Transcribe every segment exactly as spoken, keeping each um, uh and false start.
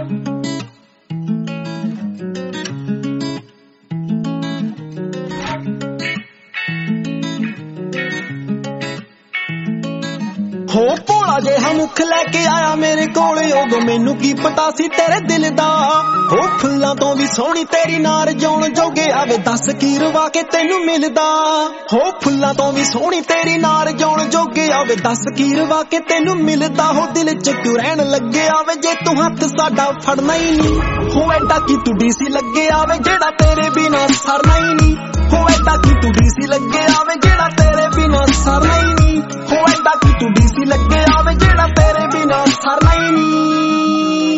हो भोला जिहा मुख लैके आया मेरे कोले उदों मैनू की पता सी तेरे दिल दा। हो फुल्लां तो भी सोहनी तेरी नार जौन जोगे आवे दस की रवा के तेनू मिलदा। हो फुल्लां तो भी सोहनी तेरी नार जौन जोगे आवे दस की रवा के तेनू मिलदा। हो दिल च क्यों रहन लगे आवे जे तू हथ साडा फड़ना ही नहीं। हो एडा की तू डीसी लगे आवे जेड़ा तेरे बिना सरना ही नहीं। हो एडा की तू डीसी लगे आवे जेड़ा तेरे बिना सरना ही नहीं। हो एडा की तू डीसी लगे आवे जेड़ा तेरे बिना सरना ही नहीं।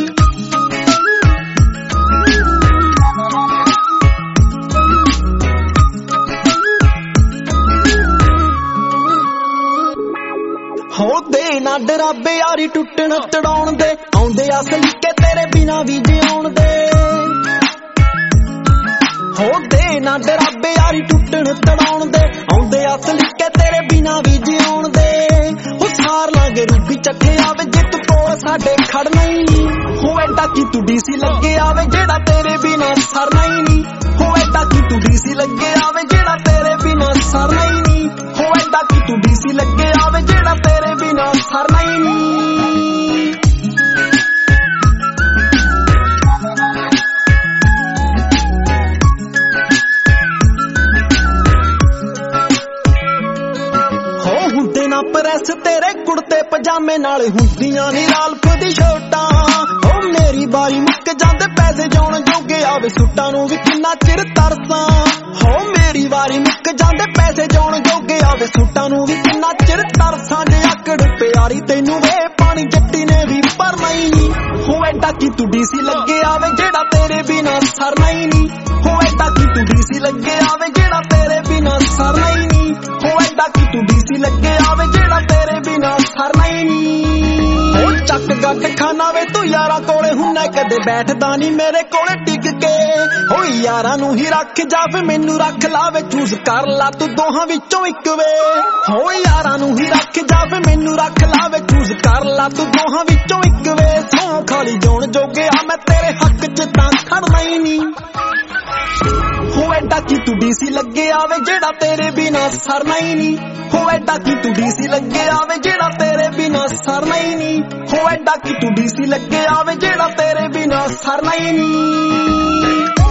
हो दे ना डराबे यारी टुटण तड़ाउण दे आउंदे असली के तेरे बिना भी जिउण दे। हो दे ना डराबे यारी टुटण तड़ाउण दे आउंदे असली के तेरे बिना भी जिउण दे। हो सार लागे रूपी चखे आवे जे तू कोल साडे खड़ना ही नहीं। हो एडा की तू डीसी लगे आवे जेड़ा तेरे बिना सरना ही नहीं। हो एडा की तू डीसी लगे आवे जेड़ा तेरे बिना सरना ही नहीं। हो एडा की तू डीसी लगे आवे जेड़ा तेरे बिना सरना ही नहीं। हो हुंदे ना प्रेस तेरे कुड़ते पजामे नाले हुंदियां नी राल्फ दी शर्टां। हो मेरी बारी मुक जांदे पैसे जौन जोगे आवे सुट्टां नूं वी किन्ना चिर तरसां। हो मेरी वारी मुक जांदे पैसे जौन जोगे आवे सुट्टां नूं वी किन्ना चिर तरसां। जे आकड़ प्यारी तैनू वे पानी जट्टी ने भी भरना ही नहीं। हो एडा की तू डीसी लगे आवे जेड़ा तेरे बिना सरना ही नहीं। हो एडा की तू डीसी लगे आवे जेड़ा तेरे बिना सरना ही नहीं। हो एडा की तू डीसी लगे आवे जेड़ा तेरे बिना सरना ही नहीं। हो चक गट खाना वे तू यारा कोले हुन्ना कदे बैठदा नी मेरे कोले टिक के। हो यारा नू ही रख जावे मैनू रख लावे चूज कर ला तू दोहां विचों इक वे। हो यारा नू ही रख जावे मैनू रख लावे चूज कर ला तू दोहां विचों इक वे। सौ खाली जौन जोगे आ मैं तेरे हक च तां खड़ना ही नहीं। हो एडा की तू डीसी लगे आवे जेड़ा तेरे बिना सरना ही नहीं। हो एडा की तू डीसी लगे आवे जेड़ा तेरे बिना सरना ही नहीं। हो एडा की तू डीसी लगे आवे जेड़ा तेरे बिना सरना ही नहीं।